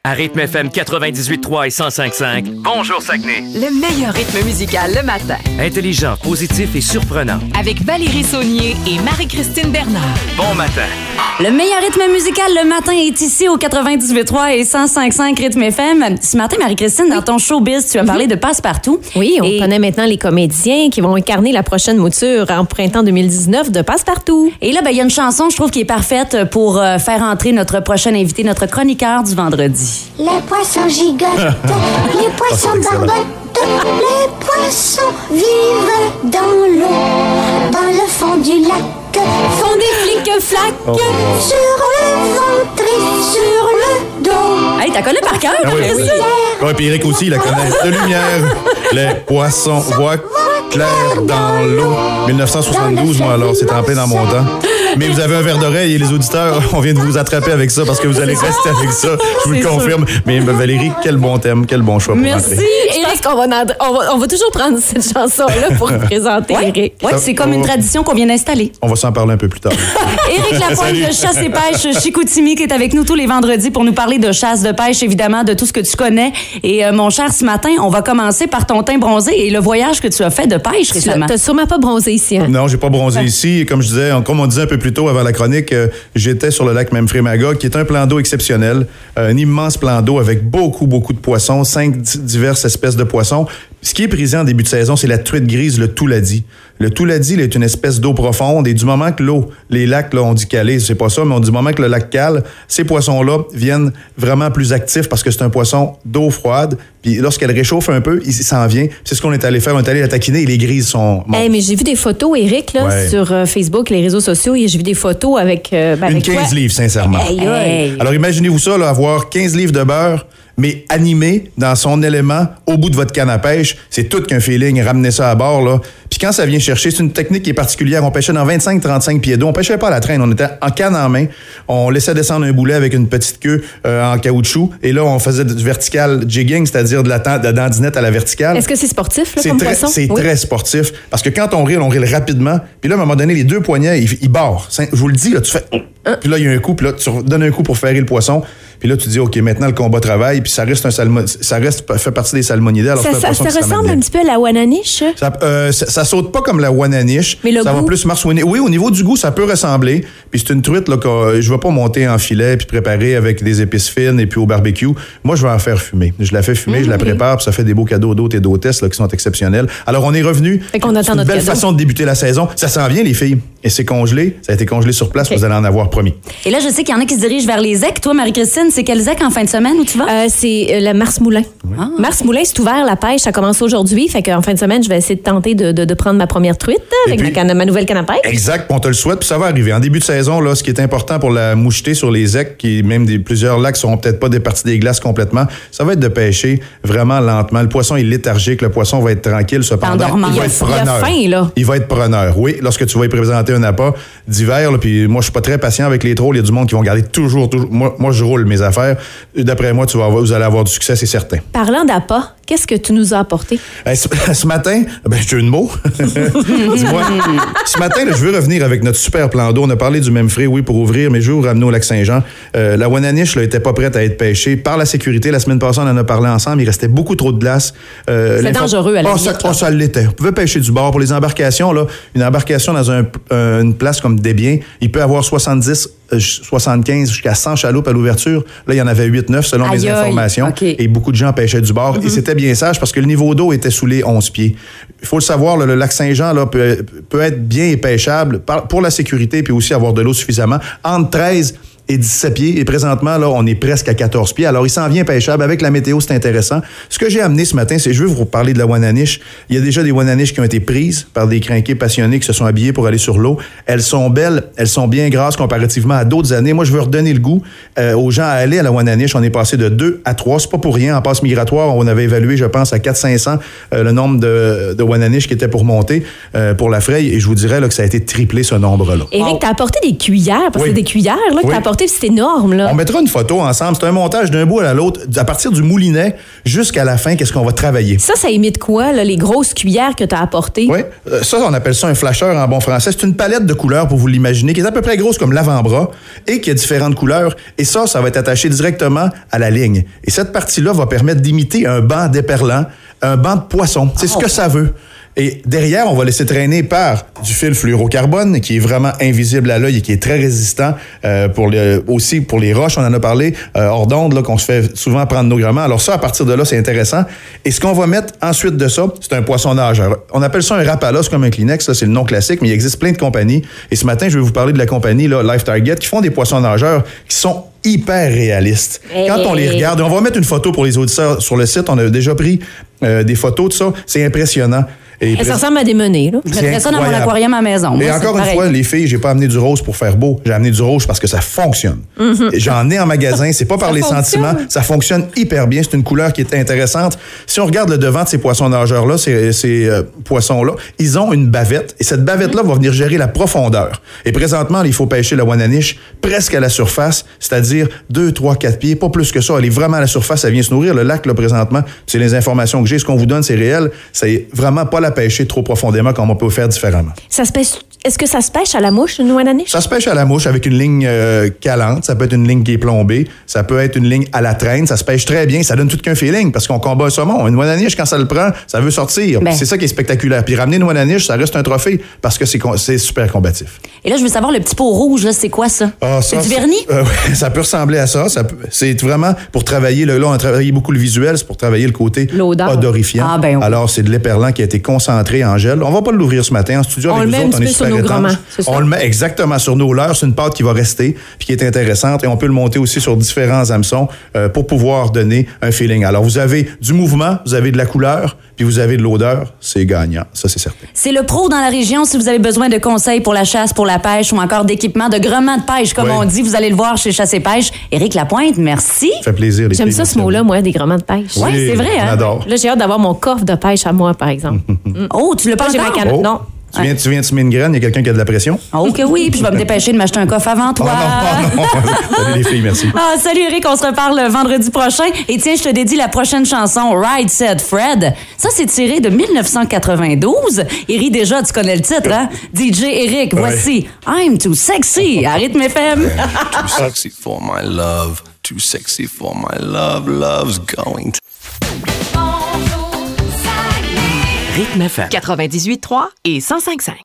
À Rythme FM 98.3 et 105.5. Bonjour Saguenay. Le meilleur rythme musical le matin. Intelligent, positif et surprenant. Avec Valérie Saunier et Marie-Christine Bernard. Bon matin. Le meilleur rythme musical le matin est ici au 98.3 et 105.5 Rythme FM. Ce matin, Marie-Christine, dans ton showbiz, tu as parlé de Passe-Partout. Oui, on connaît maintenant les comédiens qui vont incarner la prochaine mouture en printemps 2019 de Passe-Partout. Et là, il y a une chanson, je trouve, qui est parfaite pour faire entrer notre prochain invité, notre chroniqueur du vendredi. Les poissons gigotent, les poissons barbotent, les poissons vivent dans l'eau, dans le fond du lac. Font des flics-flacs Sur le ventre et sur le dos. Hey, t'as connu par cœur, oui. Ouais, puis Eric aussi, il la connaît. De lumière, les poissons voient clair dans l'eau. 1972, moi, alors, c'était en plein dans mon temps. Mais vous avez un verre d'oreille et les auditeurs, on vient de vous attraper avec ça parce que vous allez rester avec ça. Je vous le confirme. Mais Valérie, quel bon thème, quel bon choix pour Merci. Je pense qu'on va toujours prendre cette chanson-là pour présenter Eric. Oui, c'est comme une tradition qu'on vient d'installer. On va s'en parler un peu plus tard. Éric Lapointe de Chasse et Pêche Chicoutimi qui est avec nous tous les vendredis pour nous parler de chasse, de pêche, évidemment, de tout ce que tu connais. Et mon cher, ce matin, on va commencer par ton teint bronzé et le voyage que tu as fait de pêche récemment. T'as sûrement pas bronzé ici, hein? Non, j'ai pas bronzé ici. Comme je disais, comme on disait un peu plus tôt avant la chronique, j'étais sur le lac Memphremagog, qui est un plan d'eau exceptionnel, un immense plan d'eau avec beaucoup de poissons, 5 diverses espèces de poissons. Ce qui est prisé en début de saison, c'est la truite grise, le touladi. Le touladi est une espèce d'eau profonde et du moment que les lacs, là, on dit calés, c'est pas ça, mais du moment que le lac cale, ces poissons-là viennent vraiment plus actifs parce que c'est un poisson d'eau froide. Puis lorsqu'elle réchauffe un peu, il s'en vient. C'est ce qu'on est allé faire. On est allé la taquiner et les grises sont mortes. Mais j'ai vu des photos, Eric, là, sur Facebook, les réseaux sociaux, et j'ai vu des photos avec... une 15 livres, sincèrement. Hey. Alors imaginez-vous ça, là, avoir 15 livres de beurre, mais animé dans son élément au bout de votre canne à pêche. C'est tout qu'un feeling, ramener ça à bord, là. Puis quand ça vient chercher, c'est une technique qui est particulière. On pêchait dans 25-35 pieds d'eau. On pêchait pas à la traîne. On était en canne en main. On laissait descendre un boulet avec une petite queue en caoutchouc. Et là, on faisait du vertical jigging, c'est-à-dire de la dandinette à la verticale. Est-ce que c'est sportif, là, comme poisson? C'est très sportif. Parce que quand on rile rapidement. Puis là, à un moment donné, les deux poignets, ils barrent. Je vous le dis, là, tu fais... Puis là, il y a un coup, puis là, tu donnes un coup pour ferrer le poisson. Puis là, tu dis, OK, maintenant, le combat travaille, puis ça fait partie des salmonidae. Alors ça ressemble un petit peu à la wananiche? Ça saute pas comme la wananiche. Mais le ça goût? va plus marsouiner. Oui, au niveau du goût, ça peut ressembler. Puis c'est une truite là, que je vais pas monter en filet puis préparer avec des épices fines et puis au barbecue. Moi, je vais en faire fumer. Je la fais fumer, je la prépare, puis ça fait des beaux cadeaux d'hôtes et d'hôtesses là, qui sont exceptionnels. Alors, on est revenu. C'est une belle façon de débuter la saison. Ça s'en vient, les filles. Et c'est congelé. Ça a été congelé sur place. Okay. Vous allez en avoir promis. Et là, je sais qu'il y en a qui se dirigent vers les ZEC. Toi, Marie-Christine, c'est quel ZEC en fin de semaine où tu vas? C'est le Mars-Moulin. Oui. Mars-Moulin, c'est ouvert, la pêche. Ça commence aujourd'hui. Fait qu'en fin de semaine, je vais essayer de tenter de prendre ma première truite avec ma nouvelle canne à pêche. Exact. On te le souhaite. Puis ça va arriver. En début de saison, là, ce qui est important pour la mouchetée sur les ZEC, qui même plusieurs lacs seront peut-être pas départis des glaces complètement, ça va être de pêcher vraiment lentement. Le poisson est léthargique. Le poisson va être tranquille. Cependant, il va être preneur. Il a faim, là. Il va être preneur. Oui, lorsque tu vas y présenter un appât d'hiver, là, puis moi, je suis pas très patient avec les trolls. Il y a du monde qui vont garder toujours. Moi, je roule mes affaires. D'après moi, vous allez avoir du succès, c'est certain. Parlant d'appât, qu'est-ce que tu nous as apporté? Ce matin, j'ai une mot. Dis-moi. Ce matin, là, je veux revenir avec notre super plan d'eau. On a parlé du Memphré, oui, pour ouvrir, mais je veux vous ramener au lac Saint-Jean. La wananiche était pas prête à être pêchée par la sécurité. La semaine passée, on en a parlé ensemble. Il restait beaucoup trop de glace. C'est dangereux à la limite. Ça l'était. Vous pouvez pêcher du bord. Pour les embarcations, là, une embarcation dans une place comme Desbiens, il peut avoir 70, 75 jusqu'à 100 chaloupes à l'ouverture. Là, il y en avait 8-9 selon mes informations. Okay. Et beaucoup de gens pêchaient du bord. Et c'était bien sage parce que le niveau d'eau était sous les 11 pieds. Il faut le savoir, là, le lac Saint-Jean là, peut être bien pêchable pour la sécurité puis aussi avoir de l'eau suffisamment. Entre 13 et 17 pieds. Et présentement, là, on est presque à 14 pieds. Alors, il s'en vient pêchable. Avec la météo, c'est intéressant. Ce que j'ai amené ce matin, c'est je veux vous parler de la wananiche. Il y a déjà des wananiches qui ont été prises par des crinqués passionnés qui se sont habillés pour aller sur l'eau. Elles sont belles, elles sont bien grasses comparativement à d'autres années. Moi, je veux redonner le goût aux gens à aller à la wananiche. On est passé de 2 à 3. C'est pas pour rien. En passe migratoire, on avait évalué, je pense, à 400-500 le nombre de wananiches qui étaient pour monter pour la fraye. Et je vous dirais là, que ça a été triplé, ce nombre-là. Éric, t'as apporté des cuillères, parce que c'est des cuillères là, que t'as apporté apporté, puis c'est énorme, là. On mettra une photo ensemble. C'est un montage d'un bout à l'autre, à partir du moulinet jusqu'à la fin, qu'est-ce qu'on va travailler. Ça imite quoi, là, les grosses cuillères que tu as apportées? Oui, ça, on appelle ça un flasheur en bon français. C'est une palette de couleurs, pour vous l'imaginer, qui est à peu près grosse comme l'avant-bras et qui a différentes couleurs. Et ça va être attaché directement à la ligne. Et cette partie-là va permettre d'imiter un banc d'éperlant, un banc de poisson. C'est ce que ça veut. Et derrière, on va laisser traîner par du fil fluorocarbone qui est vraiment invisible à l'œil et qui est très résistant aussi pour les roches. On en a parlé hors d'onde, là, qu'on se fait souvent prendre nos grammes. Alors ça, à partir de là, c'est intéressant. Et ce qu'on va mettre ensuite de ça, c'est un poisson nageur. On appelle ça un Rapala, c'est comme un Kleenex, là, c'est le nom classique, mais il existe plein de compagnies. Et ce matin, je vais vous parler de la compagnie là, Life Target qui font des poissons nageurs qui sont hyper réalistes. Quand on les regarde, on va mettre une photo pour les auditeurs sur le site. On a déjà pris des photos de ça. C'est impressionnant. Ça ressemble à des menées, là. Je mettrais ça dans mon aquarium à la maison. Et moi, encore une fois, les filles, j'ai pas amené du rose pour faire beau. J'ai amené du rouge parce que ça fonctionne. J'en ai en magasin. C'est pas par les sentiments. Ça fonctionne hyper bien. C'est une couleur qui est intéressante. Si on regarde le devant de ces poissons nageurs-là, ces poissons-là, ils ont une bavette. Et cette bavette-là va venir gérer la profondeur. Et présentement, il faut pêcher la Wananiche presque à la surface, c'est-à-dire 2, 3, 4 pieds, pas plus que ça. Elle est vraiment à la surface. Elle vient se nourrir. Le lac, là, présentement, c'est les informations que j'ai. Ce qu'on vous donne, c'est réel. C'est vraiment pas la pêcher trop profondément comme on peut faire différemment. Ça se pêche. Est-ce que ça se pêche à la mouche, une Wananiche? Ça se pêche à la mouche avec une ligne calante. Ça peut être une ligne qui est plombée. Ça peut être une ligne à la traîne. Ça se pêche très bien. Ça donne tout qu'un feeling parce qu'on combat un saumon. Une Wananiche, quand ça le prend, ça veut sortir. C'est ça qui est spectaculaire. Puis ramener une Wananiche, ça reste un trophée parce que c'est super combatif. Et là, je veux savoir, le petit pot rouge, là, c'est quoi ça? C'est du vernis? Ça peut ressembler à ça. C'est vraiment pour travailler. Là, on a travaillé beaucoup le visuel. C'est pour travailler le côté odorifiant. Ah, ben oui. Alors, c'est de l'éperlant qui a été concentré en gel. On va pas l'ouvrir ce matin en studio avec vous autres. On est super étanche. On le met exactement sur nos leurres. C'est une pâte qui va rester puis qui est intéressante. Et on peut le monter aussi sur différents hameçons pour pouvoir donner un feeling. Alors, vous avez du mouvement, vous avez de la couleur, puis vous avez de l'odeur. C'est gagnant. Ça, c'est certain. C'est le pro dans la région. Si vous avez besoin de conseils pour la chasse, pour la pêche ou encore d'équipement, de gremment de pêche, comme on dit, vous allez le voir chez Chasse et Pêche. Éric Lapointe, merci. Ça fait plaisir. J'aime ça, ce mot-là, moi, des grements de pêche. Oui, c'est vrai. Hein? J'adore. Là, j'ai hâte d'avoir mon coffre de pêche à moi, par exemple. Oh, tu l'as pas encore? Non. Tu viens de semer une graine, il y a quelqu'un qui a de la pression? Oh que oui, puis je vais me dépêcher de m'acheter un coffre avant toi. Non. Salut les filles, merci. Salut Eric, on se reparle vendredi prochain. Et tiens, je te dédie la prochaine chanson, Ride Said Fred. Ça, c'est tiré de 1992. Il rit déjà, tu connais le titre, hein? DJ Eric, voici I'm Too Sexy à Rythme FM. Too sexy for my love, too sexy for my love, love's going to... Rythme FM 98.3 et 105.5.